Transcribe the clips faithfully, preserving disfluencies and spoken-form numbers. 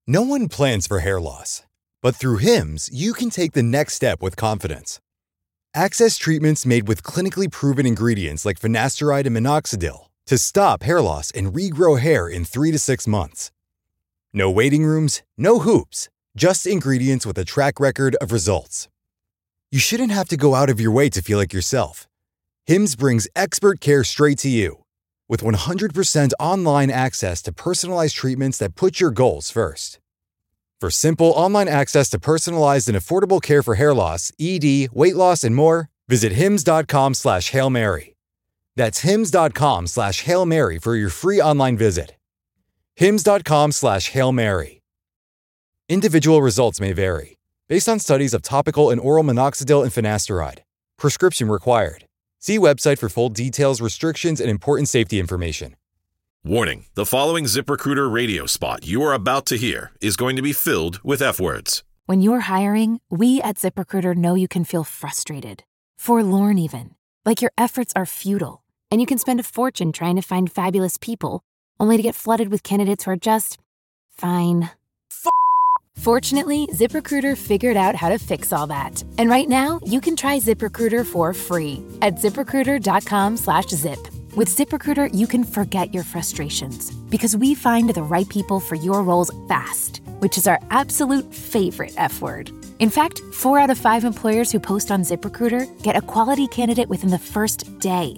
No one plans for hair loss, but through Hims, you can take the next step with confidence. Access treatments made with clinically proven ingredients like finasteride and minoxidil to stop hair loss and regrow hair in three to six months. No waiting rooms, no hoops, just ingredients with a track record of results. You shouldn't have to go out of your way to feel like yourself. Hims brings expert care straight to you. With one hundred percent online access to personalized treatments that put your goals first. For simple online access to personalized and affordable care for hair loss, E D, weight loss, and more, visit hims.com slash Hail Mary. That's hims.com slash Hail Mary for your free online visit. hims.com slash Hail Mary. Individual results may vary, based on studies of topical and oral minoxidil and finasteride. Prescription required. See website for full details, restrictions, and important safety information. Warning, the following ZipRecruiter radio spot you are about to hear is going to be filled with F-words. When you're hiring, we at ZipRecruiter know you can feel frustrated, forlorn even, like your efforts are futile, and you can spend a fortune trying to find fabulous people, only to get flooded with candidates who are just fine. F- Fortunately, ZipRecruiter figured out how to fix all that. And right now, you can try ZipRecruiter for free at ZipRecruiter.com slash zip. With ZipRecruiter, you can forget your frustrations because we find the right people for your roles fast, which is our absolute favorite F word. In fact, four out of five employers who post on ZipRecruiter get a quality candidate within the first day.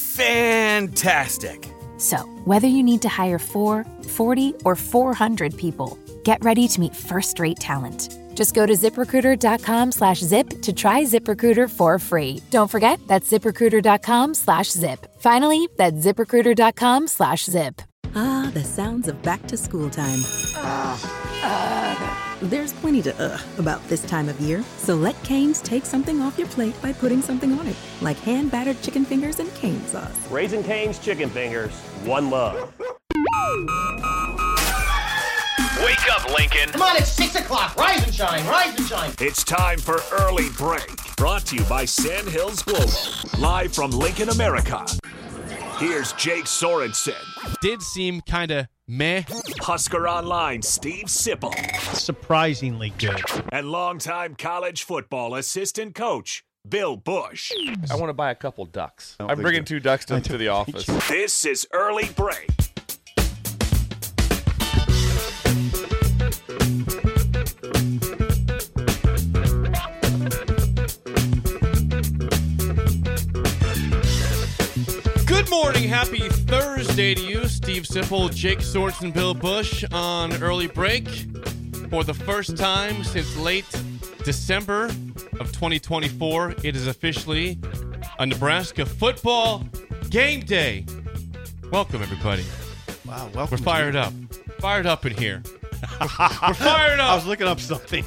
Fantastic. So, whether you need to hire four, forty, or four hundred people, get ready to meet first-rate talent. Just go to ZipRecruiter.com slash zip to try ZipRecruiter for free. Don't forget, that's ZipRecruiter.com slash zip. Finally, that's ZipRecruiter.com slash zip. Ah, the sounds of back to school time. Uh, uh, there's plenty to uh about this time of year, so let Cane's take something off your plate by putting something on it, like hand-battered chicken fingers and cane sauce. Raising Cane's chicken fingers, one love. Wake up, Lincoln. Come on, it's six o'clock. Rise and shine, rise and shine. It's time for Early Break. Brought to you by Sandhills Global. Live from Lincoln, America. Here's Jake Sorensen. Did seem kind of meh. Husker Online, Steve Sipple. Surprisingly good. And longtime college football assistant coach, Bill Bush. I want to buy a couple ducks. I'm bringing two ducks to, to the office. This is Early Break. Good morning, happy Thursday to you. Steve Sipple, Jake Sorensen, Bill Bush on Early Break. For the first time since late December of twenty twenty-four, it is officially a Nebraska football game day. Welcome, everybody. Wow, welcome. We're fired up. Fired up in here. We're fired up. I was looking up something.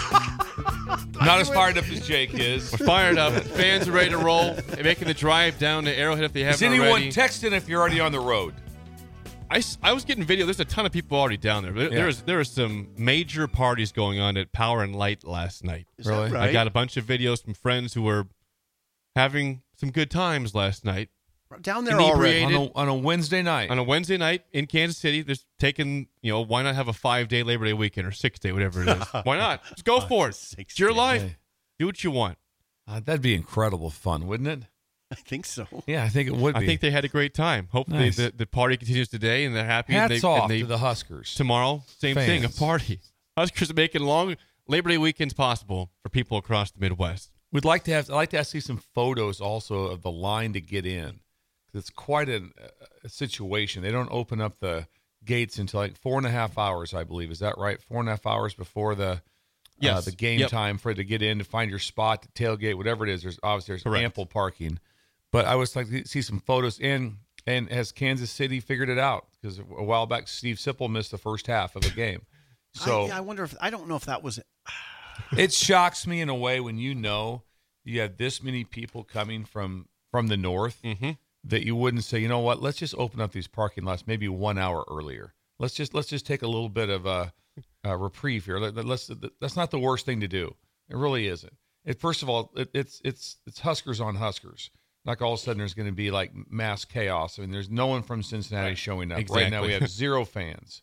Not as fired up as Jake is. We're fired up. Fans are ready to roll. They're making the drive down to Arrowhead if they haven't Is anyone already. texting if you're already on the road? I, I was getting video. There's a ton of people already down there. There, Yeah. there was there was some major parties going on at Power and Light last night. Is that right? I got a bunch of videos from friends who were having some good times last night. Down there already. On a, on a Wednesday night. On a Wednesday night in Kansas City, they're taking, you know, why not have a five-day Labor Day weekend or six-day, whatever it is? Why not? Just go for it. It's your life. Day. Do what you want. Uh, that'd be incredible fun, wouldn't it? I think so. Yeah, I think it would be. I think they had a great time. Hopefully Nice. the, the party continues today and they're happy. Hats and they, off and they, to the Huskers. Tomorrow, same Fans. thing, a party. Huskers are making long Labor Day weekends possible for people across the Midwest. We'd like to have. I'd like to see some photos also of the line to get in. It's quite a, a situation. They don't open up the gates until like four and a half hours, I believe. Is that right? Four and a half hours before the yes. uh, the game yep. time for it to get in, to find your spot, to tailgate, whatever it is. There's obviously there's Correct. ample parking. But I would like to see some photos in. And has Kansas City figured it out? Because a while back, Steve Sipple missed the first half of the game. So I, I wonder if I don't know if that was. it shocks me in a way when you know you have this many people coming from from the north. Mm-hmm. That you wouldn't say, you know what? Let's just open up these parking lots maybe one hour earlier. Let's just let's just take a little bit of a, a reprieve here. Let, let's, that's not the worst thing to do. It really isn't. It, first of all, it, it's it's it's Huskers on Huskers. Like all of a sudden there's going to be like mass chaos. I mean, there's no one from Cincinnati right. showing up exactly. right now. We have zero fans,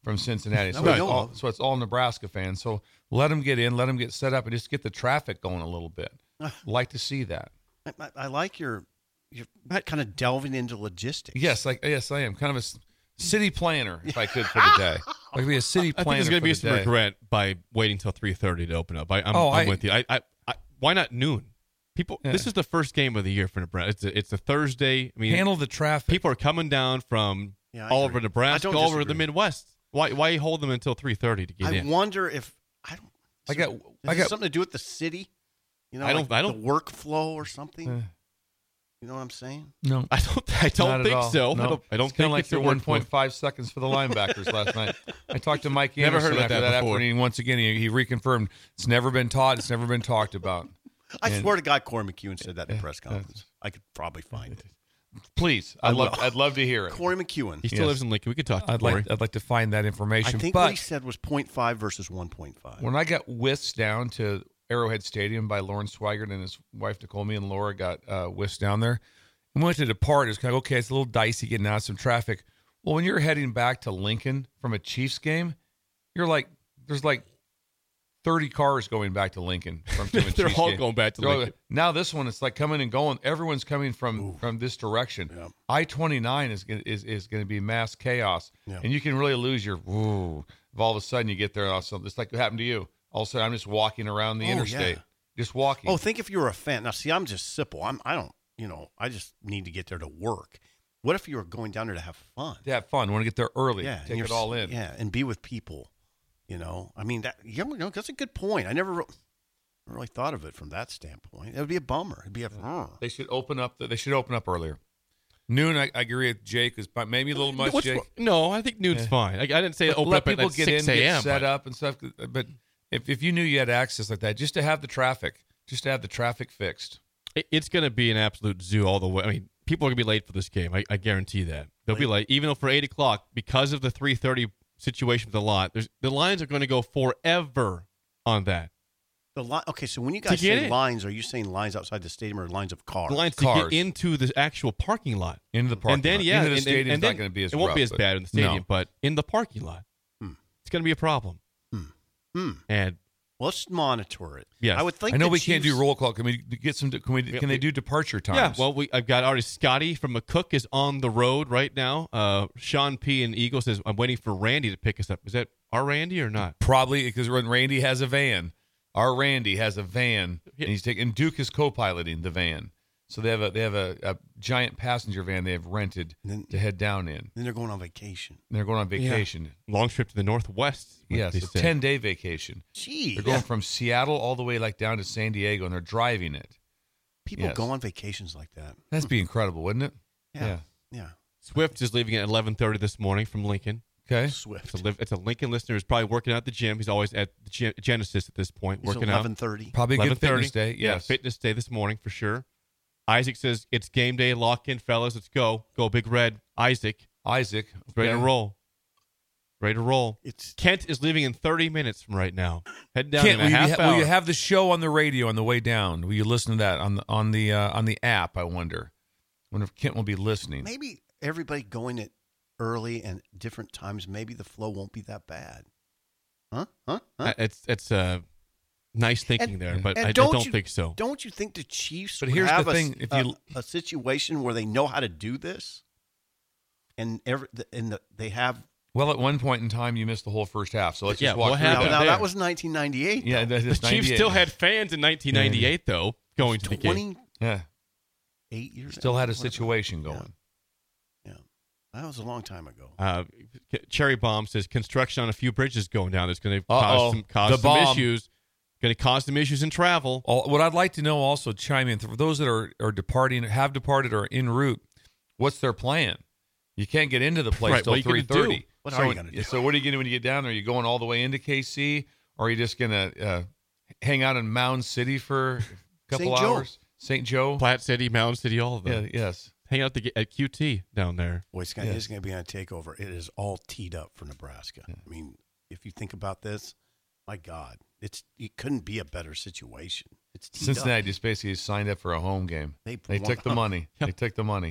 from Cincinnati. So, No, it's no. all, so it's all Nebraska fans. So let them get in, let them get set up, and just get the traffic going a little bit. Like to see that. I, I, I like your you're kind of delving into logistics. Yes, like yes, I am kind of a s- city planner, if I could, for the day. I could be a city I planner. think there's going to for be the some day. regret by waiting till three thirty to open up. I, I'm, Oh, I'm I- with you. I, I, I, why not noon? People, Yeah. this is the first game of the year for Nebraska. It's a, it's a Thursday. I mean, Handle the traffic. people are coming down from Yeah, I all agree. over Nebraska, I don't all over the disagree. Midwest. Why, why hold them until three thirty to get I in? wonder if I don't. I got- Does I it got- something to do with the city. You know, I don't- like I don't- the workflow or something. Uh, You know what I'm saying? no. I don't. I don't Not at think all. so. No. I don't, I don't It's think kind of like it's a the workflow. one point five seconds for the linebackers last night. I talked to Mike Never Anderson heard about after that that before. afternoon. Once again, he, he reconfirmed it's never been taught. It's never been talked about. I And- swear to God, Corey McEwen said that in the press conference. I could probably find it. Please, I I'd love, will. I'd love to hear it. Corey McEwen. He still Yes. lives in Lincoln. We could talk to I'd Corey. like, I'd like to find that I information. think but what he said was point five versus one point five. when I got whisked down to Arrowhead Stadium by Lawrence Swigert and his wife Nicole, me and Laura got uh, whisked down there. And we went to depart. It was kind of okay. It's a little dicey getting out of some traffic. Well, when you're heading back to Lincoln from a Chiefs game, you're like, there's like thirty cars going back to Lincoln from, from a They're Chiefs all game. going back to They're all- Lincoln. Now this one, it's like coming and going. Everyone's coming from from this direction. Yeah. I twenty-nine is gonna- is is going to be mass chaos, Yeah. and you can really lose your. Ooh, if all of a sudden you get there, also it's like what happened to you. All of a sudden, I'm just walking around the Oh, interstate, yeah. just walking. Oh, think if you were a fan. Now, see, I'm just simple. I'm. I don't. You know, I just need to get there to work. What if you were going down there to have fun? to have fun. Want to get there early. Yeah, and take you're it all s- in. Yeah, and be with people. You know, I mean that. You know, that's a good point. I never re- really thought of it from that standpoint. It would be a bummer. It'd be a. They should open up. The, they should open up earlier. Noon, I, I agree with Jake. Is maybe a little much. What's Jake. wrong? No, I think noon's Yeah. fine. I, I didn't say But open let up at people like get six in, a.m. get set but- up and stuff. But if if you knew you had access like that, just to have the traffic, just to have the traffic fixed. It- It's going to be an absolute zoo all the way. I mean, people are going to be late for this game. I, I guarantee that. They'll be late, even though for eight o'clock, because of the three thirty situation with the lot, there's, the lines are going to go forever on that. The li- Okay, so when you guys get say in. lines, are you saying lines outside the stadium or lines of cars? The lines to Cars. get into the actual parking lot. Into the parking and then, lot. yeah, Into the and, stadium's and, and not then gonna be as It won't rough, be as but- bad in the stadium, No. but in the parking lot, Hmm. it's going to be a problem. Hmm. And Well, let's monitor it. Yes. I would think. I know the we can't do Chiefs- roll call. Can we get some? Can we? Can they do departure times? yeah, well, we I've got already Scotty from McCook is on the road right now. Uh, Sean P. in Eagle says I'm waiting for Randy to pick us up. Is that our Randy or not? probably because when Randy has a van, our Randy has a van, and he's taking. And Duke is co-piloting the van, so they have a they have a, a giant passenger van they have rented And then- to head down in. Then they're going on vacation. And they're going on vacation. Long trip to the Northwest. what Yes, they a say. ten day vacation. Gee, They're going from Seattle all the way like down to San Diego, and they're driving it. people yes. go on vacations like that. That'd be incredible, wouldn't it? Yeah. Yeah. Swift is leaving at eleven thirty this morning from Lincoln. Okay. Swift. It's a, liv- it's a Lincoln listener who's probably working out at the gym. He's always at the Gen- Genesis at this point, It's working eleven out. thirty. Probably a good eleven thirty. fitness day. Yeah, Yes. fitness day this morning for sure. Isaac says it's game day. Lock in, fellas. Let's go. Go Big Red. Isaac, Isaac. ready to okay. roll. Ready to roll. It's Kent is leaving in thirty minutes from right now. Head down Kent, in a will, you half ha- hour. will you have the show on the radio on the way down? Will you listen to that on the on the uh, on the app? I wonder. I wonder if Kent will be listening. maybe everybody going at early and different times. Maybe the flow won't be that bad. Huh? Huh? Huh? Uh, it's it's uh, nice thinking And- there, but and I, I don't you- think so. Don't you think the Chiefs But would here's the have a, thing, if a- you- a situation where they know how to do this, and every and the, they have. Well, at one point in time, you missed the whole first half. So let's Yeah, just walk what through Now, happened that. now there? that was nineteen ninety-eight. Yeah, though. that The is Chiefs ninety-eight. still had fans in nineteen ninety-eight, though, going to the game. twenty-eight Yeah, years. still had a What about- situation yeah. going. Yeah, that was a long time ago. Uh, Cherry Bomb says construction on a few bridges going down. It's going to Uh-oh. cause some, cause The some bomb. issues. Going to cause some issues in travel. All, what I'd like to know also, chime in for those that are are departing, have departed, or en route. What's their plan? You can't get into the place Right, till what are three you gonna do? thirty. What so, are you gonna do? So what are you going to do when you get down there? Are you going all the way into K C, or are you just going to uh, hang out in Mound City for a couple Saint Joe. hours? Saint Joe. Platte City, Mountain City, all of Yeah. them. Yes. Hang out the, at Q T down there. Boy, it's going Yes. to be on a takeover. It is all teed up for Nebraska. I mean, if you think about this, my God, it's it couldn't be a better situation. It's teed Cincinnati up. just basically signed up for a home game. They They took the money. They took the money.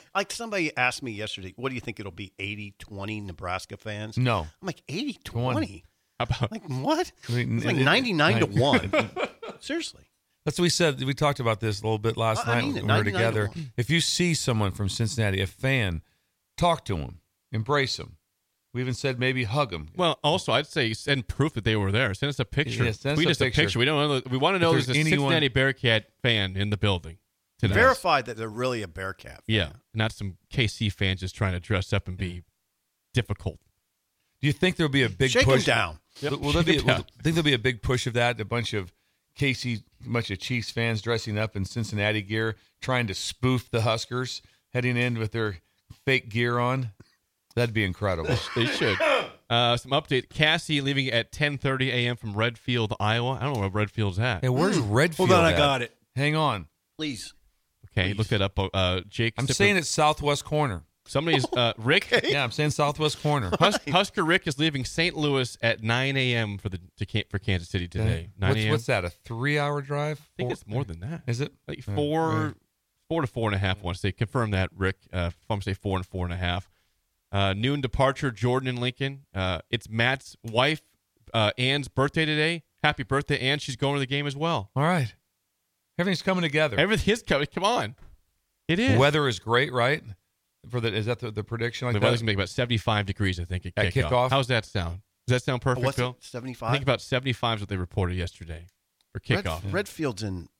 like somebody asked me yesterday, what do you think it'll be, eighty twenty Nebraska fans? No. I'm like, eighty twenty? How about Like, what? I mean, It's like it- ninety-nine to right. one. Seriously. That's what we said. We talked about this a little bit last I- I night mean when it, we were ninety-nine to together. one. If you see someone from Cincinnati, a fan, talk to him, embrace him. We even said maybe hug him. Well, also, I'd say send proof that they were there. Send us a picture. Yeah, send us Tweet a us a picture. picture. We don't. know- We want to If know there's there's a anyone- Cincinnati Bearcat fan in the building tonight. Verified that they're really a Bearcat fan. Yeah, not some K C fans just trying to dress up and be difficult. Do you think there'll be a big Shake push? him down. Will, will there be, Shake 'em will, down. think there'll be a big push of that? A bunch of K C, a bunch of Chiefs fans dressing up in Cincinnati gear, trying to spoof the Huskers, heading in with their fake gear on. That'd be incredible. They should. Uh, some update. Cassie leaving at ten thirty a.m. from Redfield, Iowa. I don't know where Redfield's at. Hey, where's Redfield? Hold on, I at? got it. Hang on. Please. Okay, look that up. Uh, Jake. I'm Sipper- saying it's southwest corner. Somebody's uh, Rick. Yeah, I'm saying southwest corner. Hus- Husker Rick is leaving Saint Louis at nine a.m. for the to, Can- for Kansas City today. nine What's, a.m. what's that? A three-hour drive? I think Four- it's more than that. Is it? Like Yeah, four, right. four to four and a half. I want to say. Confirm that, Rick. Uh, if I'm say four and four and a half. Uh, noon departure. Jordan and Lincoln. Uh, it's Matt's wife, uh, Ann's birthday today. Happy birthday, Ann. She's going to the game as well. All right. Everything's coming together. Everything is coming. Come on, it is. Weather is great, right? For the is that the, the prediction? Like the that? weather's gonna be about seventy-five degrees, I think, at, At kickoff. kickoff? How's that sound? Does that sound perfect, Oh, what's Bill? it, I seventy-five? think about seventy-five is what they reported yesterday for Red, kickoff. Redfield's in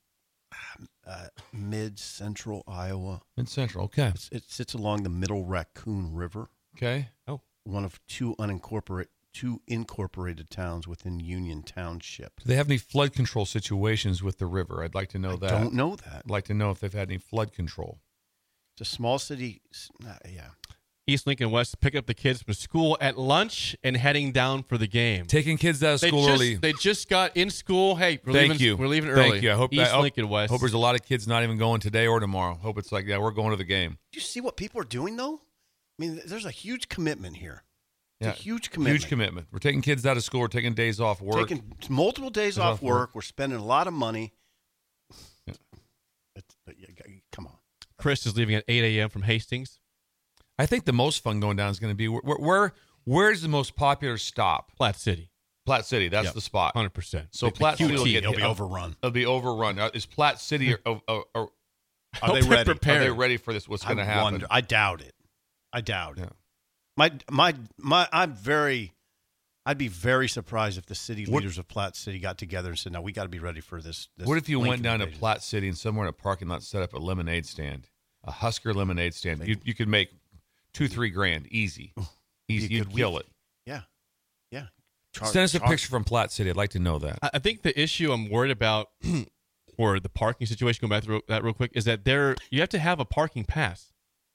uh, mid-central Iowa. Mid Central. Okay. It's, it sits along the Middle Raccoon River, Okay. Oh, one of two unincorporated, two incorporated towns within Union Township. Do they have any flood control situations with the river? I'd like to know I that. don't know that. I'd like to know if they've had any flood control. It's a small city. s- Uh, yeah. East Lincoln West picking up the kids from school at lunch and heading down for the game. Taking kids out of They school just, early. They just got in school. Hey, we're Thank leaving, you. We're leaving early. Thank you. I hope East I hope, Lincoln West. hope there's a lot of kids not even going today or tomorrow. Hope it's like, yeah, we're going to the game. Do you see what people are doing, though? I mean, there's a huge commitment here. It's Yeah. a huge commitment. Huge commitment. We're taking kids out of school. We're taking days off work. Taking multiple days Days off off work. work. We're spending a lot of money. Yeah. It's, uh, yeah, come on. Chris is leaving at eight a.m. from Hastings. I think the most fun going down is going to be where, where where's the most popular stop? Platte City. Platte City. That's Yep. the spot. one hundred percent. So The- the Platte City Q will T. get It'll be uh, overrun. It'll be overrun. Uh, is Platte City or, or, or, or Are they Hope they're ready? prepared. are they ready for this? What's going to I happen? wonder. I doubt it. I doubt it. Yeah. My my my. I'm very. I'd be very surprised if the city What- leaders of Platte City got together and said, "No, we got to be ready for this." this What if you went Lincoln down to invasion." Platte City and somewhere in a parking lot set up a lemonade stand, a Husker lemonade stand? You you could make two three grand easy, easy. Be a You'd good kill week. it. Yeah, yeah. Char- Send us a char- picture from Platte City. I'd like to know that. I I think the issue I'm worried about, or the parking situation, going back to that real quick, is that there you have to have a parking pass.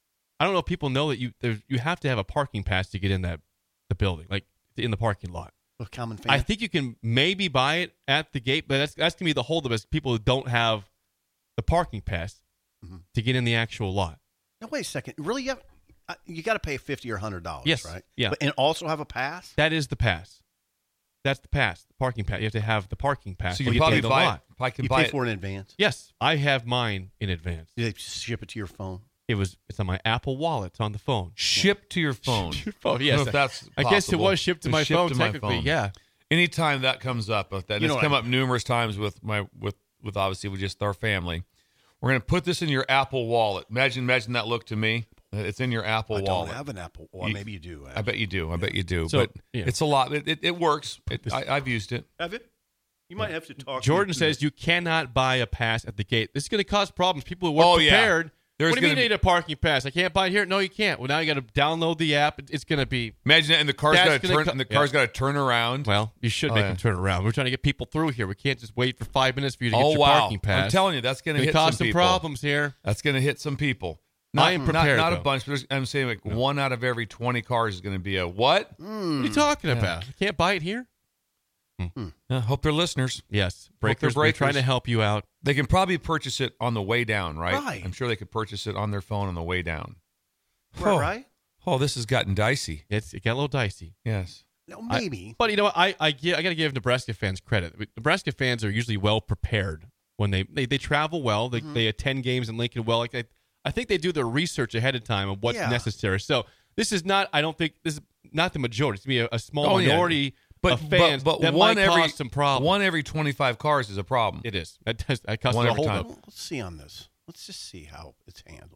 I don't know if people know that you there, you have to have a parking pass to get in that the building, like in the parking lot. A common fan. I think you can maybe buy it at the gate, but that's that's gonna be the holdup is people who don't have the parking pass Mhm. to get in the actual lot. Now wait a second. Really, you have, uh, you got to pay fifty or hundred dollars, Yes. right? Yeah. But, and also have a pass. That is the pass. That's the pass, the parking pass. You have to have the parking pass. So to you get probably in the buy it. lot. I can You buy pay it. for it in advance. Yes, I have mine in advance. Do they ship it to your phone? It was it's on my Apple Wallet. It's on the phone. Shipped to your phone. Your phone, I don't yes. know if that's I guess it possible. was shipped to It my was shipped phone. to my Technically, phone. yeah. Anytime that comes up, if that You it's know come what I up numerous times with my with with obviously with just our family. We're gonna put this in your Apple Wallet. Imagine imagine that look to me. It's in your Apple I Wallet. don't have an Apple. Well, You- maybe you do. I bet you do. I bet you do. So, but yeah. it's a lot. It it, it works. It, I, I've used it. Have it? You might have to talk. Jordan to says you cannot buy a pass at the gate. This is going to cause problems. People who weren't Oh, yeah. prepared. There's what do you mean gonna you need a parking pass? I can't buy it here. No, you can't. Well, now you got to download the app. It- It's going to be Imagine that, and the car's That's got to gonna turn. co- and the yeah. car's got to turn around. well. You should Oh, make yeah. them turn around. We're trying to get people through here. We can't just wait for five minutes for you to get Oh your wow! parking pass. I'm telling you, that's going to It's hit gonna cause some some people. problems here. That's going to hit some people. I Not, am not- prepared, Not, a though. bunch, but I'm saying like one out of every twenty cars is going to be a what? What are you talking about? You can't buy it here. Uh, hope they're listeners. Yes, they're breakers. We're breakers. trying to help you out. They can probably purchase it on the way down, right? Right. I'm sure they could purchase it on their phone on the way down. Right, Oh. right? Oh, this has gotten dicey. It's it got a little dicey. Yes. No, maybe. But you know what? I I, gi- I got to give Nebraska fans credit. Nebraska fans are usually well prepared when they they, they travel well. They Mm-hmm. they attend games in Lincoln well. Like I, I think they do their research ahead of time of what's Yeah. necessary. So this is not. I don't think this is not the majority. It's gonna be a, a small Oh, yeah. minority But of fans but, but that one might every cause some problems. one every twenty-five cars is a problem. It is. That does. That causes One a every hold time. up. Well, let's see on this. Let's just see how it's handled.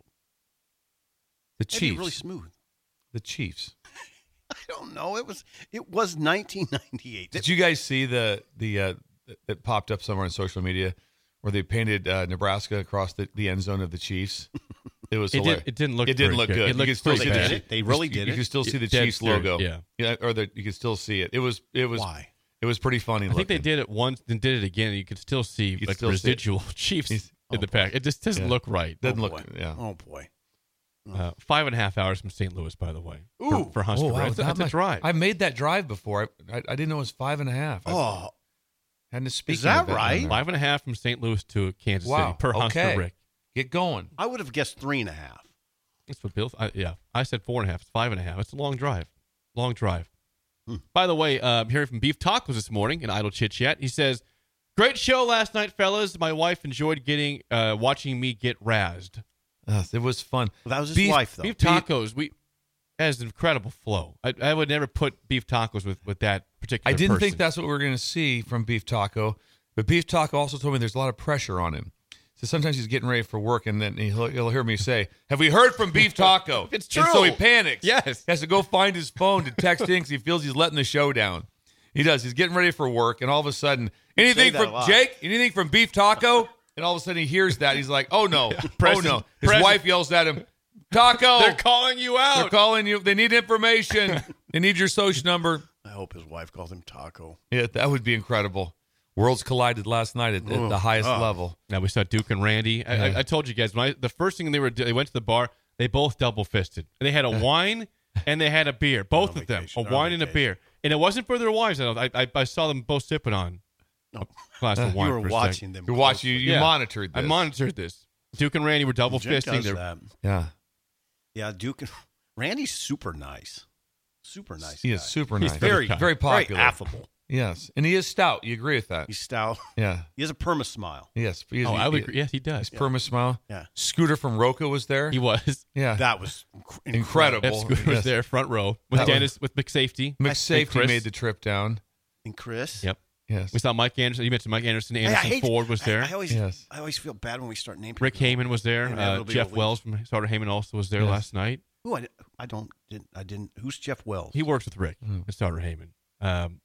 The Maybe Chiefs, really smooth. the Chiefs. I don't know. It was it was nineteen ninety-eight. Did you guys see the the uh, that popped up somewhere on social media where they painted uh, Nebraska across the, the end zone of the Chiefs? It was It, hilarious. did, it didn't look. It didn't very look good. good. It You looked could still pretty see bad. it. They really you, did You it? could still see the Dead Chiefs serious, logo. yeah. yeah, or the, you could still see it. It was it was Why? it was pretty funny. I think they looking. did it once and did it again. And you could still see could like still see it. residual Chiefs He's- in oh, the back. It just doesn't Yeah. look right. Doesn't Oh, look. boy. Yeah. Oh boy. Uh, five and a half hours from Saint Louis, by the way. Ooh. for, for Husker. Oh, wow, That's, that that's a much- drive. I made that drive before. I, I, I didn't know it was five and a half. I Oh, hadn't to speak. Is that right? Five and a half from Saint Louis to Kansas Wow. City per Husker Okay. Rick. Get going. I would have guessed three and a half. That's what Bill. I, yeah, I said four and a half. It's five and a half. It's a long drive. Long drive. Hmm. By the way, uh, I'm hearing from Beef Tacos this morning in Idle Chit Chat. He says, "Great show last night, fellas. My wife enjoyed getting uh, watching me get razzed." Uh, it was fun. Well, that was his Beef- wife, though. Beef Tacos, we has an incredible flow. I, I would never put Beef Tacos with, with that particular. I didn't person. think that's what we were going to see from Beef Taco, but Beef Taco also told me there's a lot of pressure on him. So sometimes he's getting ready for work, and then he'll, he'll hear me say, "Have we heard from Beef Taco?" It's And so he true. panics. Yes. He has to go find his phone to text in because he feels he's letting the show down. He does. He's getting ready for work, and all of a sudden, anything that a from lot. Jake? Anything from Beef Taco? And all of a sudden, he hears that. He's like, "Oh no! oh Preston- no!" His Preston- wife yells at him, "Taco! They're calling you out. They're calling you. They need information. They need your social number." I hope his wife calls him Taco. Yeah, that would be incredible. Worlds collided last night at, at the highest Oh. level. Now we saw Duke and Randy. I, I, I told you guys when I, the first thing they were they went to the bar. They both double fisted. They had a wine and they had a beer. Both On of them, vacation, a on wine and a vacation. beer. And it wasn't for their wives. I I, I saw them both sipping on No, a glass of wine. you were for a watching second. them. You watch you. You Yeah. monitored this. I monitored this. Duke and Randy were double Jake fisting. does They're- that. Yeah, Yeah, Duke. and- Randy's super nice. Super nice. he is guy. super He's nice. very, very popular. very affable. Yes, and he is stout. You agree with that? He's stout. Yeah. He has a perma smile. Yes. He is, Oh, he, I would he- agree. Yes, he does. His perma smile. Yeah. Scooter from Roca was there. He was. yeah. That was inc- Incredible. Yep, Scooter was Yes. there, front row with That was- Dennis, with McSafety. and McSafety Chris. made the trip down. And Chris. Yep. Yes. We saw Mike Anderson. You mentioned Mike Anderson. Hey, I Anderson hate- Ford was I- there. I, always, Yes. I always feel bad when we start naming Rick people. Heyman was there. Yeah, Uh, it'll be Jeff a lead. Wells from Starter Heyman also was there Yes. last night. Who I, I don't didn't I didn't. Who's Jeff Wells? He works with Rick Mm. at Starter Heyman. Um,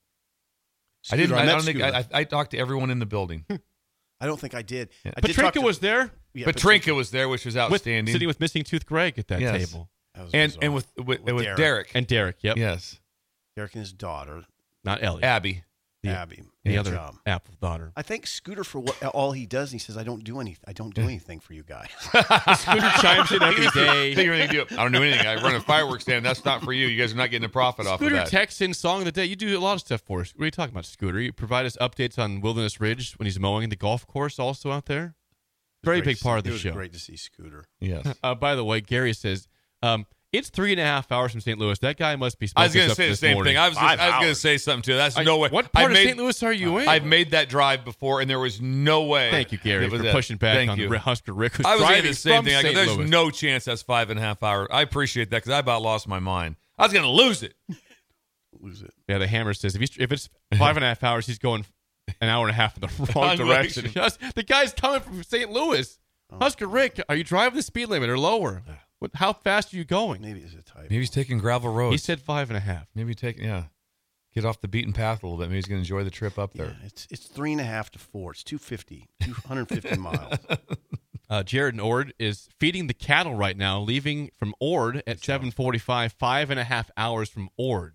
I didn't. Scooter, I, met don't think. Scooter. I, I, I talked to everyone in the building. I don't think I did. Yeah. I did talk Petrinka to- was there Yeah, Petrinka was there, which was with, outstanding. sitting with Missing Tooth Greg at that Yes. table. That was and bizarre. and with with, With with Derek. Derek. And Derek, yep. Yes. Derek and his daughter, Not Ellie. Abby. The- Abby. The Good other job. Apple daughter. I think Scooter for what all he does. He says, "I don't do anything. I don't do anything for you guys." Scooter chimes in every day. Think everything you do. I don't do anything. I run a fireworks stand. That's not for you. You guys are not getting a profit off of Scooter that. texts in song of the day. You do a lot of stuff for us. What are you talking about, Scooter? You provide us updates on Wilderness Ridge when he's mowing the golf course also out there. Very Great big to part see- of the it was show. Great to see Scooter. Yes. Uh, by the way, Gary says, um, it's three and a half hours from Saint Louis. That guy must be I was smoking going to something say the this same morning. thing. I was Five I was going to hours. say something too. That's I- no way. What part I've of made, Saint Louis are you in? I've made that drive before, and there was no way. Thank you, Gary, it was for that. pushing back Thank on you. the Husker Rick, who's I was driving saying the same from thing. I go, Saint there's Louis. no chance that's five and a half hours. I appreciate that because I about lost my mind. I was going to lose it. Lose it. Yeah, the Hammer says if he's if it's five and a half hours, he's going an hour and a half in the wrong I'm direction. like- Just- the guy's coming from Saint Louis. Husker Rick, are you driving the speed limit or lower? What, how fast are you going? Maybe it's a type. Maybe he's taking gravel roads. He said five and a half. Maybe take yeah, get off the beaten path a little bit. Maybe he's going to enjoy the trip up Yeah, there. it's it's three and a half to four. It's two fifty, two hundred fifty miles. Uh, Jared and Ord is feeding the cattle right now, leaving from Ord at seven forty-five, five and a half hours from Ord.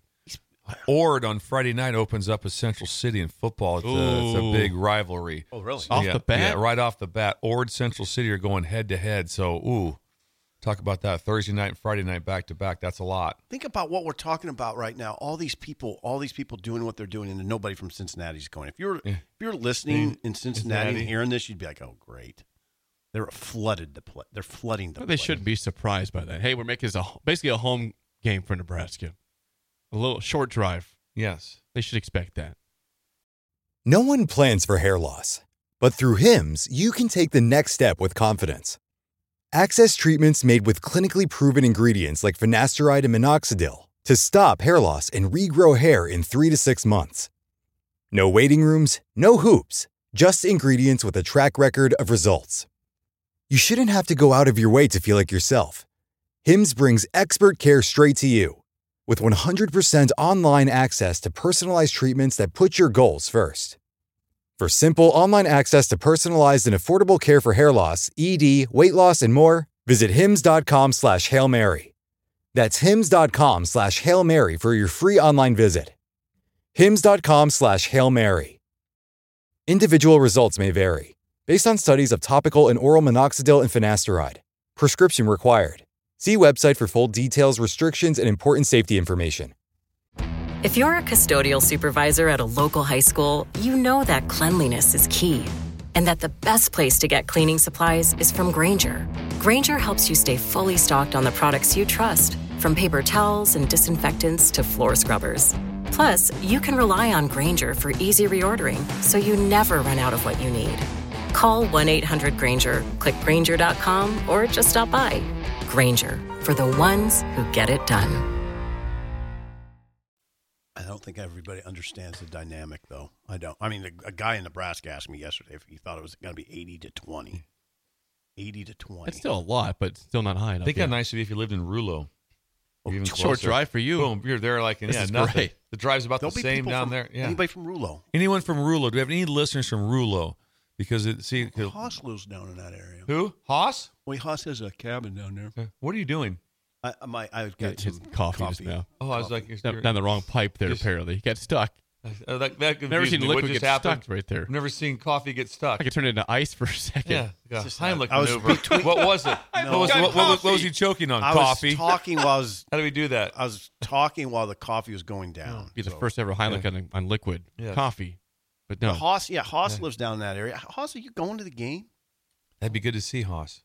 Ord on Friday night opens up a Central City in football. It's, a, it's a Ooh. big rivalry. Oh, really? Off yeah, the bat? Yeah, right off the bat. Ord Central City are going head to head. So, ooh, talk about that Thursday night and Friday night back to back. That's a lot. Think about what we're talking about right now. All these people, all these people doing what they're doing, and nobody from Cincinnati's going. If you're Yeah. if you're listening in Cincinnati, Cincinnati. and hearing this, you'd be like, "Oh, great." They're flooded the play. They're flooding the. Well, they place. shouldn't be surprised by that. Hey, we're making this a, basically a home game for Nebraska. A little short drive. Yes. They should expect that. No one plans for hair loss, but through Hims, you can take the next step with confidence. Access treatments made with clinically proven ingredients like finasteride and minoxidil to stop hair loss and regrow hair in three to six months. No waiting rooms, no hoops, just ingredients with a track record of results. You shouldn't have to go out of your way to feel like yourself. Hims brings expert care straight to you. With one hundred percent online access to personalized treatments that put your goals first. For simple online access to personalized and affordable care for hair loss, E D, weight loss, and more, visit hims.com slash Hail Mary. That's hims.com slash Hail Mary for your free online visit. hims.com slash Hail Mary. Individual results may vary, based on studies of topical and oral minoxidil and finasteride. Prescription required. See website for full details, restrictions, and important safety information. If you're a custodial supervisor at a local high school, you know that cleanliness is key, and that the best place to get cleaning supplies is from Grainger. Grainger helps you stay fully stocked on the products you trust, from paper towels and disinfectants to floor scrubbers. Plus, you can rely on Grainger for easy reordering, so you never run out of what you need. Call one eight hundred Grainger, click Grainger dot com, or just stop by. Grainger, for the ones who get it done. I don't think everybody understands the dynamic, though. I don't. I mean, a, a guy in Nebraska asked me yesterday if he thought it was going to be eighty to twenty. eighty to twenty. That's still a lot, but still not high enough. Think how nice it'd be if you lived in Rulo. Oh, even short drive for you. Boom, you're there like, in, yeah, nothing. Great. The drive's about There'll the same down from, there. Yeah. Anybody from Rulo? Anyone from Rulo? Do we have any listeners from Rulo? Because it, see, well, Haas lives down in that area. Who? Haas? Well, Haas has a cabin down there. Uh, what are you doing? I my I got some coffee, coffee. Just now. Oh, I was coffee. like, down, down the wrong pipe there. Just, apparently, he got stuck. Uh, that, that never seen liquid get happened? stuck right there. I've never seen coffee get stuck. I could turn it into ice for a second. Yeah, yeah. Heimlich I was maneuver. Between, what was it? No, what, was, what, what, what was he choking on? I coffee. was talking while I was. How do we do that? I was talking while the coffee was going down. Oh, be the so. first ever Heimlich yeah. on, on liquid yeah. coffee. But no, but Haas. Yeah, Haas yeah. lives down in that area. Haas, are you going to the game? That'd be good to see Haas.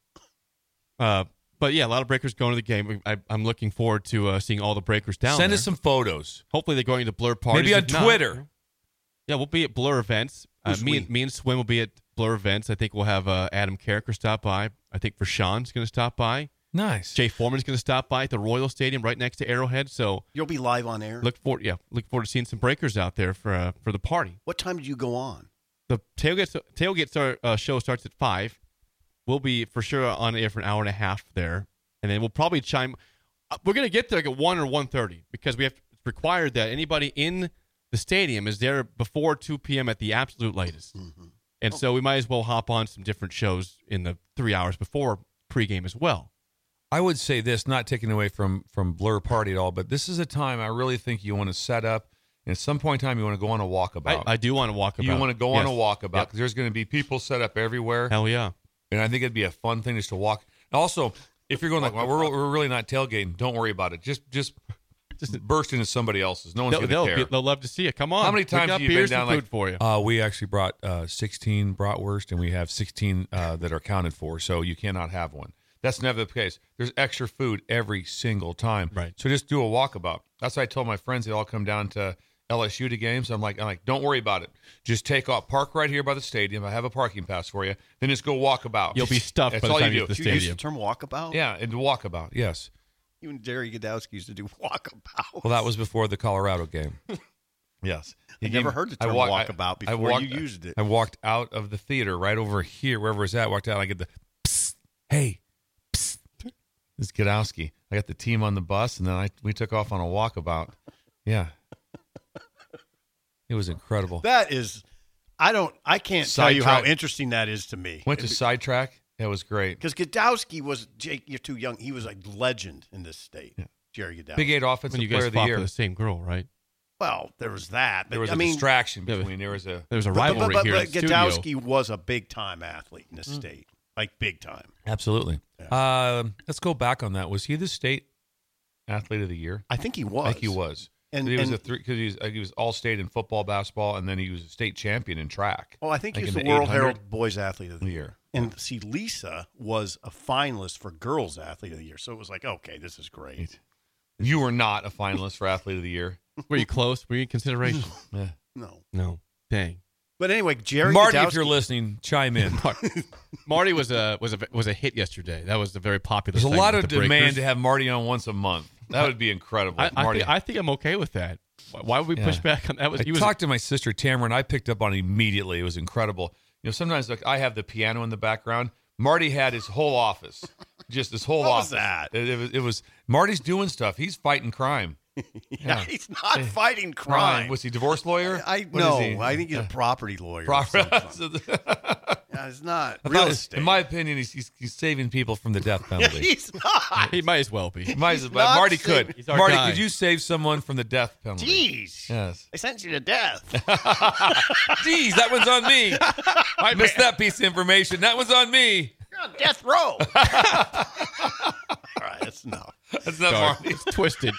Uh, but yeah, a lot of breakers going to the game. I, I'm looking forward to uh, seeing all the breakers down Send there. us some photos. Hopefully they're going to Blur parties. Maybe on if Twitter. Not, yeah, we'll be at Blur events. Uh, me, and, me and Swim will be at Blur events. I think we'll have uh, Adam Carricker stop by. I think Rashawn's going to stop by. Nice. Jay Foreman's going to stop by at the Royal Stadium right next to Arrowhead. So you'll be live on air. Look forward, yeah, look forward to seeing some breakers out there for uh, for the party. What time did you go on? The tailgate tailgate start, uh, show starts at five. We'll be for sure on air for an hour and a half there, and then we'll probably chime. Uh, we're going to get there like at one or one thirty because we have it's required that anybody in the stadium is there before two p.m. at the absolute latest. Mm-hmm. And oh. so we might as well hop on some different shows in the three hours before pregame as well. I would say this, not taking away from, from Blur Party at all, but this is a time I really think you want to set up, and at some point in time you want to go on a walkabout. I, I do want to walk about. You want to go yes. on a walkabout because yep. there's going to be people set up everywhere. Hell yeah. And I think it'd be a fun thing just to walk. Also, if you're going like, well, we're, we're really not tailgating, don't worry about it. Just just just burst into somebody else's. No one's going to care. Be, they'll love to see it. Come on. How many times have you been down like, for you? Uh, we actually brought uh, sixteen bratwurst, and we have sixteen uh, that are counted for, so you cannot have one. That's never the case. There's extra food every single time. Right. So just do a walkabout. That's what I told my friends. They all come down to L S U to games. I'm like, I'm like, don't worry about it. Just take off, park right here by the stadium. I have a parking pass for you. Then just go walk about. You'll be stuffed That's by the all time you you do. get to the you stadium. Use the term walkabout? Yeah, and walkabout, yes. You and Jerry Godowski used to do walkabout. Well, that was before the Colorado game. Yes. I never heard the term I walk, walkabout before I walked, you used it. I walked out of the theater right over here, wherever it's at. Walked out, and I get the, psst, hey, psst. It's Godowski. I got the team on the bus, and then I we took off on a walkabout. Yeah. It was incredible. That is, I don't, I can't Side tell you track. how interesting that is to me. Went to Sidetrack. That was great. Because Godowski was, Jake, you're too young. He was a legend in this state. Yeah. Jerry Godowski. Big Eight offensive when you player guys of the fought year. for the same girl, right? Well, there was that. But, there was I a mean, distraction between. There was a there was a rivalry but, but, here. But, but in Godowski studio. was a big time athlete in this mm. state, like big time. Absolutely. Yeah. Uh, let's go back on that. Was he the state athlete of the year? I think he was. I think he was. And he was and, a three because he was, he was all state in football, basketball, and then he was a state champion in track. Oh, I think he was the World Herald Boys Athlete of the Year. And see, Lisa was a finalist for Girls Athlete of the Year, so it was like, okay, this is great. You were not a finalist for Athlete of the Year. Were you close? Were you in consideration? Yeah. No. No. Dang. But anyway, Jerry Marty, Godowski, if you're listening, chime in. Marty was a was a was a hit yesterday. That was a very popular. There's a lot of with the demand Breakers. to have Marty on once a month. That would be incredible. I, I, Marty, think, I think I'm okay with that. Why would we Yeah. push back on that? Was, I he was, talked to my sister Tamara, and I picked up on it immediately. It was incredible. You know, sometimes like I have the piano in the background. Marty had his whole office, just his whole What was office. that? It, it was, it was Marty's doing stuff. He's fighting crime. yeah, Yeah. he's not Hey, fighting crime. Was he divorce lawyer? I What no, is he? I think he's a Yeah. property lawyer. or Proper- something. yeah, it's not I real thought, estate. in my opinion, he's, he's he's saving people from the death penalty. he's not. he might as well be. He might as He's well. not Marty saving- could. He's our Marty, guy. could you save someone from the death penalty? Jeez. Yes. I sent you to death. Jeez, that one's on me. I missed that piece of information. That one's on me. You're on death row. All right, that's enough. That's not Sorry. Marty. It's twisted.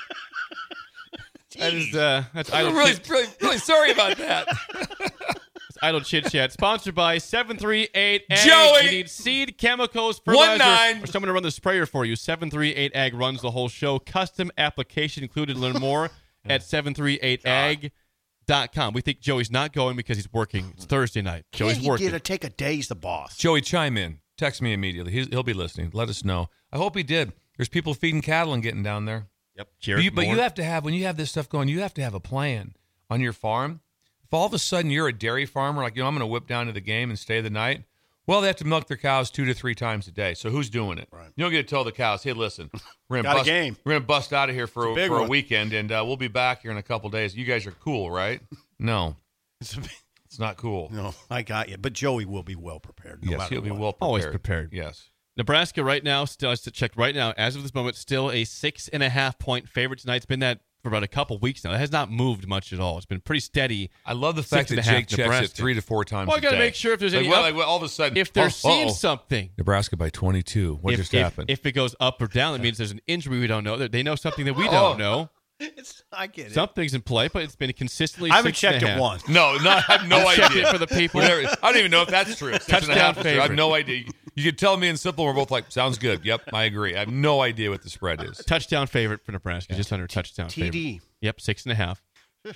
That is uh, that's I'm idle really, chit, really, really sorry about that. that's idle chit chat. Sponsored by seven three eight Ag. Joey! You need seed chemicals, fertilizer, One nine. or someone to run the sprayer for you. seven three eight Ag runs the whole show. Custom application included. Learn more at seven three eight ag dot com. We think Joey's not going because he's working. It's Thursday night. Joey's Can't you working. get a take a day? He's the boss. Joey, chime in. Text me immediately. He's, he'll be listening. Let us know. I hope he did. There's people feeding cattle and getting down there. Yep. But Jared you, but you Moore. have to have, when you have this stuff going, you have to have a plan on your farm. If all of a sudden you're a dairy farmer, like, you know, I'm going to whip down to the game and stay the night. Well, they have to milk their cows two to three times a day. So who's doing it? Right. You don't get to tell the cows, hey, listen, we're going Got a bust, game. We're gonna bust out of here for, It's a a, big for a one. weekend, and uh, we'll be back here in a couple days. You guys are cool, right? No, It's a- it's not cool. no, I got you. But Joey will be well prepared. No yes, matter he'll be what. well prepared. Always prepared. Yes. Nebraska right now, still I checked right now, as of this moment, still a six and a half point favorite tonight. It's been that for about a couple weeks now. It has not moved much at all. It's been pretty steady. I love the Six fact and that a half Jake checks Nebraska. it three to four times Well, I a got to day. make sure if there's like, any well, up- like, well, all of a sudden, if they're oh, seeing uh-oh. something. Nebraska by twenty-two. What if, just if, happened? If it goes up or down, that means there's an injury we don't know. They know something that we Oh. don't know. It's, I get it. Something's in play, but it's been consistently I haven't six and checked a it half. once. no, no, I have no I'll idea. check it for the people. Whatever. I don't even know if that's true. Six and a Touchdown half is true. I have favorite. no idea. You could tell me in simple. We're both like, sounds good. Yep, I agree. I have no idea what the spread is. Touchdown favorite for Nebraska, just under touchdown T D. favorite. Yep, six and a half.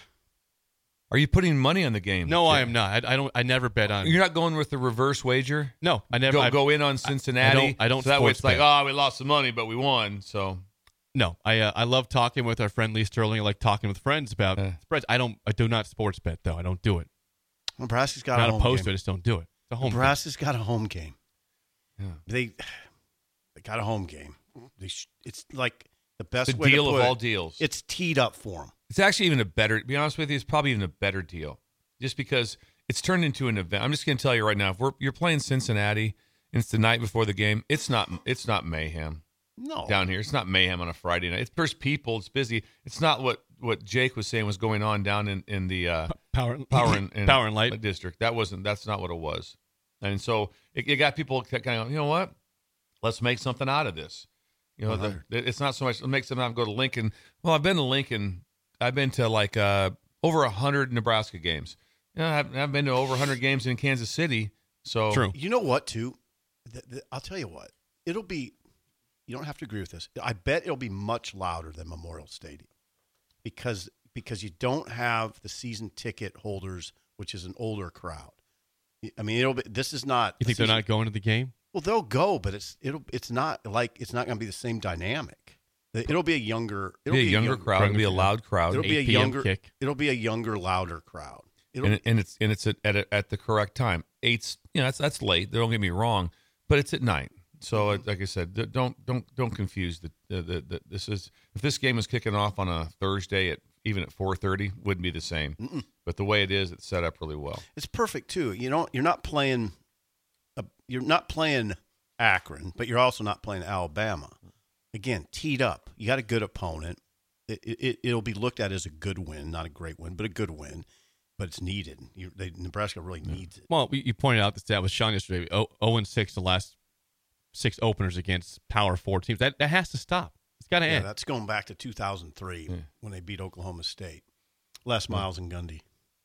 Are you putting money on the game? No, I Jay? am not. I, I don't. I never bet on. You're not going with the reverse wager? No, I never. Go, I, go in on Cincinnati? I don't- I don't So that way it's sports like, bet. oh, we lost some money, but we won. So No, I uh, I love talking with our friend Lee Sterling. I like talking with friends about Uh. spreads. I don't. I do not sports bet though. I don't do it. Nebraska's got I'm not a home opposed to it. game. I just don't do it. It's a home. Nebraska's got a home game. Yeah. They they got a home game. They sh- it's like the best the way deal to of put all it, deals. It's teed up for them. It's actually even a better, to be honest with you, it's probably even a better deal. Just because it's turned into an event. I'm just going to tell you right now, if we're, you're playing Cincinnati and it's the night before the game, it's not it's not mayhem No, down here. It's not mayhem on a Friday night. It's, there's people. It's busy. It's not what, what Jake was saying was going on down in, in the uh, Power, power and, and power and light. district. That wasn't. That's not what it was. And so it, it got people kind of, you know what? Let's make something out of this. You know, the, it's not so much let's make something out of go to Lincoln. Well, I've been to Lincoln. I've been to like uh, over a hundred Nebraska games. You know, I've, I've been to over a hundred games in Kansas City. So True. You know what, too? The, the, I'll tell you what. It'll be. You don't have to agree with this. I bet it'll be much louder than Memorial Stadium because because you don't have the season ticket holders, which is an older crowd. I mean, it'll be. This is not. You think this they're is- not going to the game? Well, they'll go, but it's it'll it's not like it's not going to be the same dynamic. It'll be a younger. It'll be a younger crowd. It'll be a loud crowd. It'll be a eight p.m. younger. kick. It'll be a younger, louder crowd. It'll, and, and it's and it's at at, a, at the correct time. Eight's, you know, that's that's late. Don't get me wrong, but it's at night. So, uh, like I said, th- don't don't don't confuse the, the, the, the this is if this game is kicking off on a Thursday at even at four thirty, wouldn't be the same. Mm-mm. But the way it is, it's set up really well. It's perfect too. You know, you're not playing. A, you're not playing Akron, but you're also not playing Alabama. Again, teed up. You got a good opponent. It, it, it'll be looked at as a good win, not a great win, but a good win. But it's needed. You, they, Nebraska really needs it. Well, you pointed out the stat with Sean yesterday. Oh, oh and six the last six openers against Power Four teams. That that has to stop. It's got to Yeah, end. that's going back to two thousand three Yeah. when they beat Oklahoma State. Les Miles and Gundy.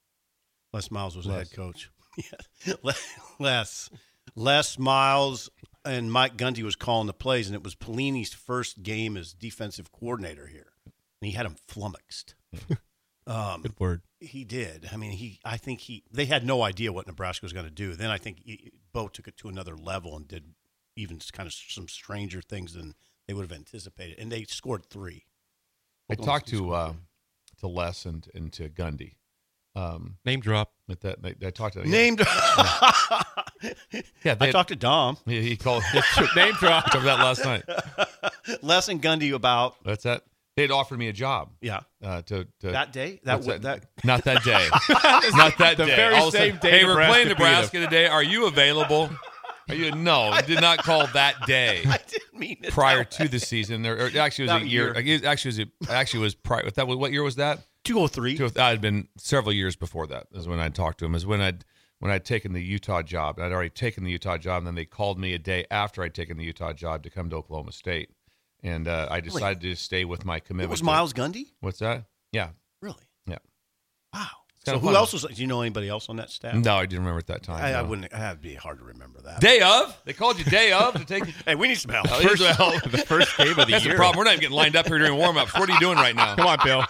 Les Miles was the Les. head coach. Yeah, Le- Les. Les Miles and Mike Gundy was calling the plays, and it was Pelini's first game as defensive coordinator here. And he had him flummoxed. Um, Good word. He did. I mean, he. I think he. They had no idea what Nebraska was going to do. Then I think he, Bo took it to another level and did even kind of some stranger things than they would have anticipated. And they scored three. I talked to uh, to Les and, and to Gundy. Um, Name drop. At that, I, I talked to name drop. Yeah, yeah I talked to Dom. He, he called name drop. I covered that last night. Les and Gundy about. That's that. They'd offered me a job. Yeah. Uh, to, to that day. That, w- that that not that day. Not that the day. very All same sudden, day. Hey, we're Nebraska playing beat Nebraska today. Are you available? Are you? No, I did not call that day. I didn't mean it. Prior to the season, or, or actually, it was That a year. year. It actually, was a, actually was prior. That was, what year was that? two oh three. That had been several years before that. Is when I talked to him. Is when I'd when I'd taken the Utah job. I'd already taken the Utah job, and then they called me a day after I'd taken the Utah job to come to Oklahoma State, and uh, I decided to stay with my commitment. It was to- Miles Gundy? What's that? Yeah. Really? Yeah. Wow. It's So kinda who fun. else was? Do you know anybody else on that staff? No, I didn't remember at that time. I, I no. wouldn't. That'd be hard to remember that. Day of? They called you day of to take. Hey, we need some help. Oh, here's First- the, hell. the first game of the That's year. the problem. We're not even getting lined up here during warm-ups. What are you doing right now? Come on, Bill.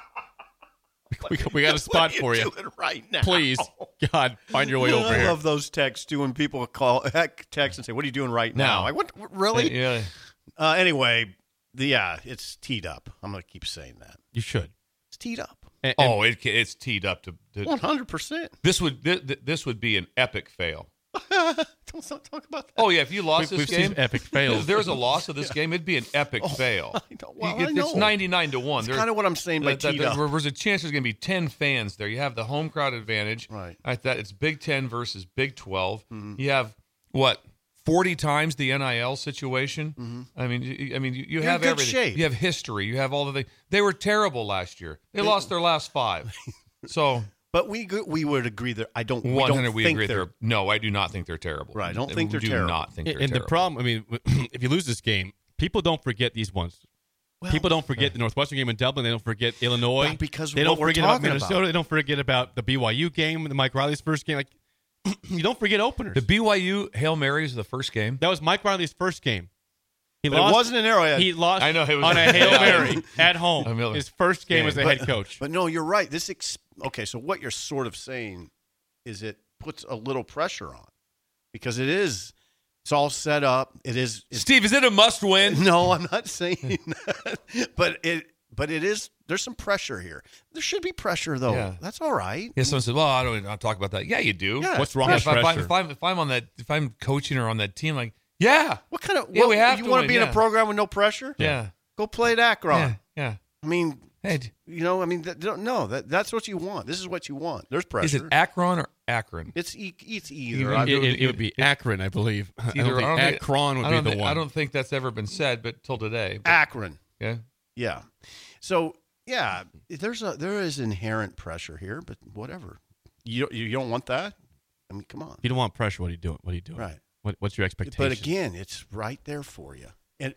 We, we got a spot What are you for you. doing right now? Please, God, find your way over I here. love those texts too when people call heck, text and say, "What are you doing right now?" No. Like, what? what- Really? Yeah. Uh, anyway, the, yeah, it's teed up. I'm going to keep saying that. You should. It's teed up. And, and Oh, it, it's teed up to. to One hundred percent. this would this, this would be an epic fail. Don't don't talk about that. Oh yeah, if you lost We've- this we've seen game, epic fails. If there's a loss of this game, it'd be an epic fail. I know. Well, It- I it's know. ninety-nine to one. That's There- kind of what I'm saying by that- that- teed there- up. There's a chance there's going to be ten fans there. You have the home crowd advantage. Right. I thought it's Big Ten versus Big twelve. Mm-hmm. You have what forty times the N I L situation. Mm-hmm. I mean, you, I mean, you, you You're in have good everything. shape. You have history. You have all the things. They were terrible last year. They lost their last five. So But we go- we would agree that I don't. We one don't hundred, we think agree. they're. They're no, I do not think they're terrible. Right, I don't think they're do terrible. not think they're and the terrible. problem, I mean, if you lose this game, people don't forget these ones. Well, people don't forget the Northwestern game in Dublin. They don't forget Illinois. Well, because they of don't what we're forget about talking Minnesota. about. They don't forget about the B Y U game, the Mike Riley's first game. Like you don't forget openers. The B Y U Hail Marys the first game. That was Mike Riley's first game. He But lost. it wasn't an Arrowhead. He lost. I know, it was- on a Hail Yeah. Mary at home. I mean, His first game yeah, as the but, head coach. But no, you're right. This ex- okay. So what you're sort of saying is it puts a little pressure on because it is. It's all set up. It is. It's, Steve, is it a must win? no, I'm not saying that. But it. But it is. There's some pressure here. There should be pressure though. Yeah. That's all right. Yeah, someone said, "Well, I don't want to talk about that." Yeah, you do. Yeah. What's wrong Yeah, with if, I, if, I, pressure? if, I'm, if I'm on that, if I'm coaching or on that team, like, yeah, What kind of? Yeah, what, we have you to want win, to be in yeah. a program with no pressure? yeah, Go play at Akron. yeah, yeah. I mean, Hey, d- you know, I mean, that, don't- no, that that's what you want. This is what you want. There's pressure. is it Akron or Akron? It's e- it's You either. can I- do It, it, it would be Akron, I believe. I Either- don't think I don't think- Akron would I be don't the think- one. I don't think that's ever been said, but till today. But, Akron. yeah. Yeah. So yeah, there's a there is inherent pressure here, but whatever. You you don't want that. I mean, come on. If you don't want pressure, what are you doing? What are you doing? Right. What, what's your expectation? But again, it's right there for you, and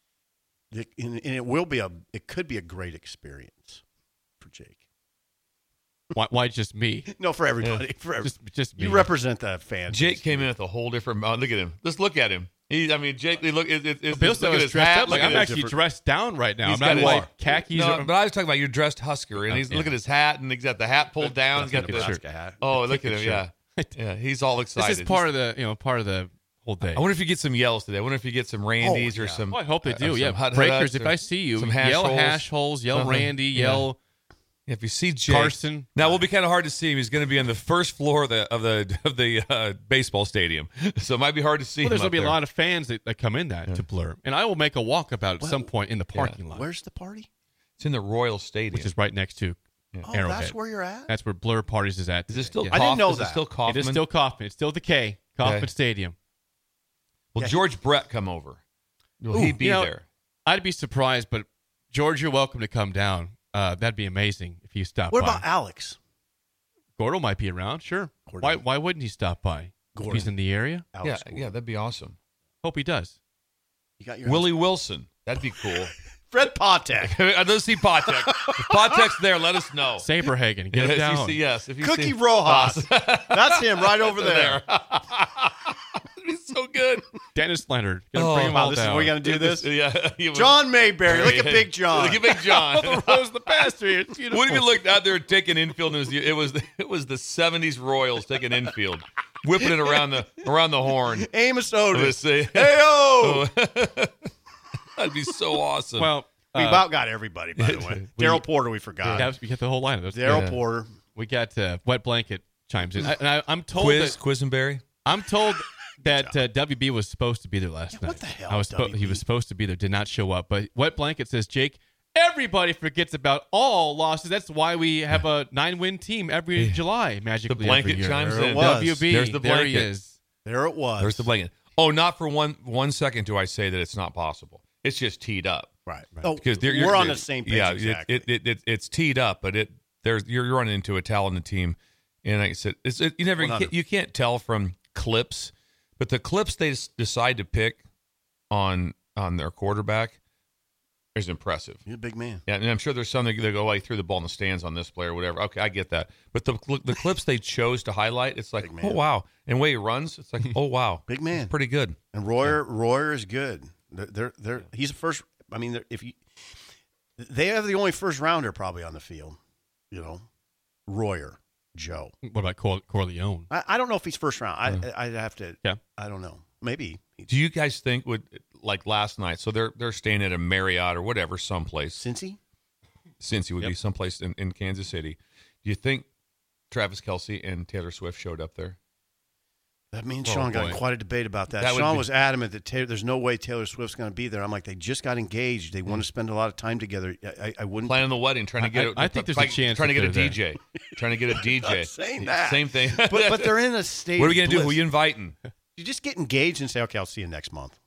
the, and, and it will be a it could be a great experience for Jake. why, why just me? No, for everybody. For every, Just, just me. you represent that fan. Jake base. came in with a whole different. Uh, look at him. Let's look at him. He, I mean, Jake. Look, it, it, it, Bill look said I at was his dressed hat. up. Like look I'm at actually his, dressed down right now. He's I'm not got in his- white khakis. No, or, but I was talking about you're dressed Husker, and Oh, he's yeah. look at his hat, and he's got the hat pulled down. He's got That's a the good shirt. Nebraska hat. oh, look at Good him. Yeah, shirt. yeah. He's all excited. this is part of the you know part of the whole day. I wonder if you get some yells today. I wonder if you get some Randys Oh, or yeah. some. Oh, I hope they uh, do. some Yeah, hut- breakers. huts If or I see you, some hash yell holes. hash holes, yell Uh-huh. Randy, Yeah. yell Yeah, if you see Jake Carson. now, it will be kind of hard to see him. He's going to be on the first floor of the of the of the uh, baseball stadium, so it might be hard to see. Well, there's him going to be up a there. lot of fans that, that come in that Yeah. to Blur, and I will make a walkabout at Well, some point in the parking lot, Where's the party? It's in the Royal Stadium, which is right next to Yeah. Oh, Arrowhead. that's where you're at. That's where Blur Parties is at. Is it today. still? Yeah. I didn't Kauf- know is that. It still It Kaufman? is still Kaufman. It's still the K. Kaufman Okay. Stadium. Will Yeah, he- George Brett come over? Will Ooh, he be you know, there? I'd be surprised, but George, you're welcome to come down. Uh, that'd be amazing if you stop What by. about Alex? Gordo might be around. Sure. Gordo. Why? Why wouldn't he stop by? Gordon. If he's in the area. Yeah, Alex yeah, Gordon. that'd be awesome. Hope he does. You got your Willie Wilson, that'd be cool. Fred Potek. I'd love to see Potek. If Potek's there, let us know. Saberhagen, get him Yes, down. you see, yes. If you Cookie see, Rojas. That's him right over there. That'd be so good. Dennis Leonard. Gonna Oh, bring him Wow, all this is down. we're gonna do this. Yeah, he was- John Mayberry, look at Big John. Look at Big John. the rose, the pasture. It's beautiful. What if you looked out there taking infield? And it was it was the, it was the seventies Royals taking infield, whipping it around the around the horn. Amos Otis. Hey Hey-o! That'd be so awesome. Well, We uh, about got everybody, by the way. we- Daryl Porter, we forgot. yeah, we got the whole line of those. Daryl Yeah. Porter. We got uh, Wet Blanket chimes in. I, and I, I'm told Quiz, that Quisenberry. I'm told that uh, W B was supposed to be there last Yeah, night. what the hell, I was suppo- W B? he was supposed to be there, did not show up. But Wet Blanket says, Jake, everybody forgets about all losses. That's why we have a nine-win team every July. Magically, The blanket every year. chimes There it in. was. W B. There's the There he blanket. is. There it was. There's the blanket. Oh, not for one one second do I say that it's not possible. It's just teed up. Right. right. Oh, Because we're on the same page. Yeah, exactly. it, it, it, it, it's teed up, but it there's you're running into a talented team, and like I said, it's it, you never you can't, you can't tell from clips, but the clips they s- decide to pick on on their quarterback is impressive. He's a big man. Yeah, and I'm sure there's some that they go, "Oh, he threw the ball in the stands on this player, or whatever." Okay, I get that, but the the clips they chose to highlight, it's like, oh wow, and the way he runs, it's like, oh wow, Big man. It's pretty good. And Royer, Royer is good. They're, they're, they're he's a first. I mean, they're- if you, they have the only first rounder probably on the field. You know, Royer, Joe. What about Cor- Corleone? I, I don't know if he's first round. I, I'd have to. Yeah. I don't know. Maybe. Do you guys think would like last night? So they're they're staying at a Marriott or whatever, someplace. Cincy? Cincy would Yep. be someplace in, in Kansas City. Do you think Travis Kelce and Taylor Swift showed up there? That me and Oh, Sean got boy. in quite a debate about that. That would Sean be- was adamant that Taylor, there's no way Taylor Swift's going to be there. I'm like, they just got engaged. They want to spend a lot of time together. I, I, I wouldn't. Planning the wedding, trying to get. I- a, I think there's a like, chance trying to that get a they're D J, trying to get a D J. I'm not saying that. Same thing. but, but they're in a state. What are we going gonna do? Who you inviting? You just get engaged and say, okay, I'll see you next month.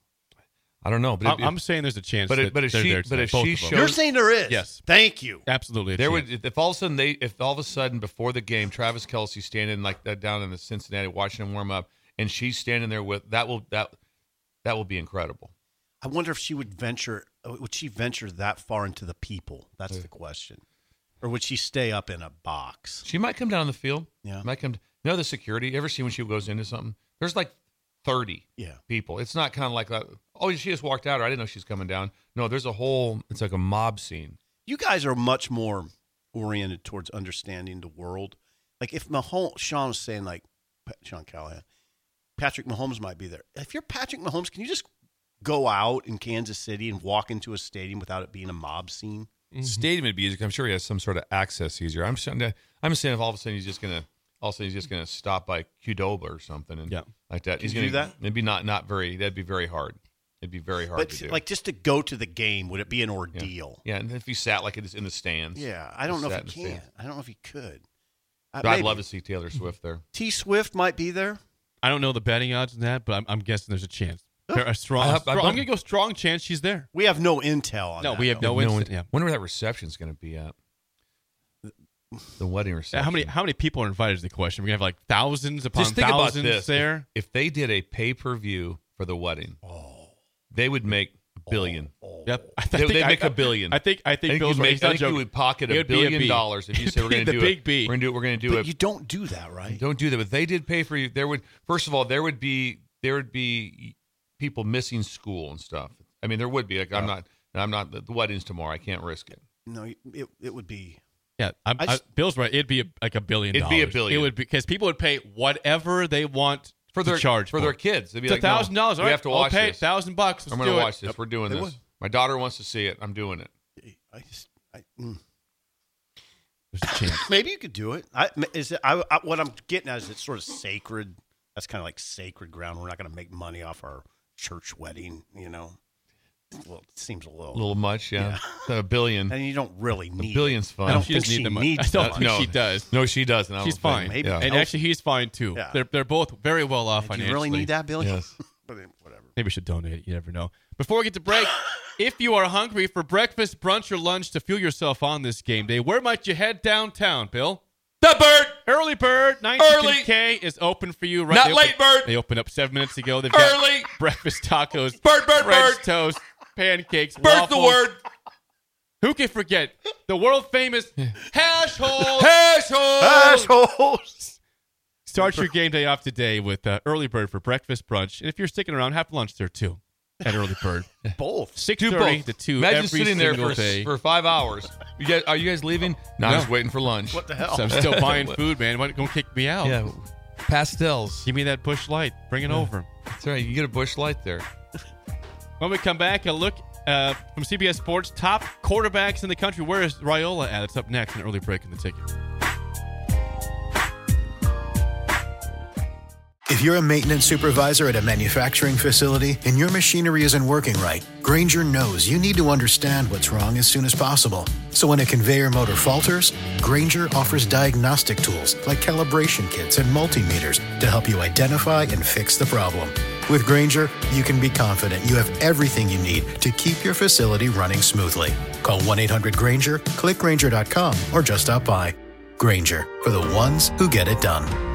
I don't know, but I'm, if, I'm saying there's a chance. but that it- but if they're she- there but tonight, if both she of them. shows- You're saying there is. Yes. Thank you. Absolutely. a there chance. would if all of a sudden they if all of a sudden before the game Travis Kelce standing like that down in the Cincinnati watching him warm up and she's standing there with that will that that will be incredible. I wonder if she would venture. Would she venture that far into the people? That's the question. Or would she stay up in a box? She might come down the field. Yeah. Might come. You know the security. Ever see when she goes into something? There's like thirty Yeah. people. It's not kind of like that. Oh, she just walked out, or I didn't know she's coming down. No, there's a whole. It's like a mob scene. You guys are much more oriented towards understanding the world. Like if Mahomes, Sean was saying, like Sean Callahan, Patrick Mahomes might be there. If you're Patrick Mahomes, can you just go out in Kansas City and walk into a stadium without it being a mob scene? Mm-hmm. Stadium would be easier. I'm sure he has some sort of access easier. I'm saying, I'm saying if all of a sudden he's just gonna, all of a sudden he's just gonna stop by Qdoba or something and Yeah. like that. Can He's you gonna do that? It'd be not not very. That'd be very hard. It'd be very hard But to do. like just to go to the game, would it be an yeah. ordeal? Yeah, and if he sat like it's in the stands. Yeah, I don't know Sat if he in the can. stands. I don't know if he could. Uh, But I'd maybe. love to see Taylor Swift there. T Swift might be there. I don't know the betting odds in that, but I'm, I'm guessing there's a chance. Huh. A strong. I have- strong- I've I'm done- going to go strong chance she's there. We have no intel on No, that. we have though. no instant. Yeah. Wonder where that reception's going to be at. The wedding reception. How many how many people are invited is the question. We're going to have like thousands upon Just think about thousands this. there. If, if they did a pay per view for the wedding, they would make a billion. Yep. I They, think they'd I- make a billion. I think I think, I think, Bill's you'd right. make, He's not I think you joking. would pocket It a would be a billion B. dollars if you It'd said we're be going to the do big it. B. We're going to do. We're going to do But it. you don't do that, right? Don't do that. But they did pay for you. There would first of all there would be there would be people missing school and stuff. I mean there would be like I'm not I'm not the wedding's tomorrow. I can't risk it. No, it it would be. Yeah, I'm, I just- I, Bill's right. It'd be a, like a billion. It'd be a dollars. billion. It would be because people would pay whatever they want For to their charge for their kids. They'd be It's a like, no, thousand dollars. We have to watch I'll pay this. thousand bucks. Let's I'm going do to it. watch this. We're doing They this. would. My daughter wants to see it. I'm doing it. I just, I, mm. There's a chance. Maybe you could do it. I is it, I, I what I'm getting at is it's sort of sacred. That's kind of like sacred ground. We're not going to make money off our church wedding. You know, well, it seems a little. A little much, yeah. A billion. And you don't really A need. billion's fun. I don't She think doesn't she need the money. needs I don't the think money. she does. No, she doesn't. I She's don't think. fine. Maybe. Yeah. And actually, he's fine too. Yeah. They're they're both very well off Do financially. you really need that billion? Yes. But whatever. Maybe we should donate it. You never know. Before we get to break, if you are hungry for breakfast, brunch, or lunch to fuel yourself on this game day, where might you head downtown, Bill? The bird. Early Bird, nineteen Early. K is open for you. Right, Not they late opened- bird. They opened up seven minutes ago. They've got Early. breakfast tacos, Bird, bird, French bird. toast, pancakes, Bird's the waffles. word. Who can forget the world famous hash hole? Hash hole. Assholes. Start your game day off today with uh, Early Bird for breakfast, brunch. And if you're sticking around, have lunch there too at Early Bird. Both. six Do thirty both. to two Imagine every sitting there single for, day. for five hours. You guys, are you guys leaving? No, No. I'm just waiting for lunch. What the hell? So I'm still buying food, man. Why don't kick me out? Yeah, pastels. Give me that Busch Light. Bring it Yeah. over. That's right. You get a Busch Light there. When we come back, a look uh, from C B S Sports, top quarterbacks in the country. Where is Raiola at? It's up next in Early Break in the Ticket. If you're a maintenance supervisor at a manufacturing facility and your machinery isn't working right, Grainger knows you need to understand what's wrong as soon as possible. So when a conveyor motor falters, Grainger offers diagnostic tools like calibration kits and multimeters to help you identify and fix the problem. With Grainger, you can be confident you have everything you need to keep your facility running smoothly. Call one eight hundred Grainger, click Grainger dot com, or just stop by. Grainger, for the ones who get it done.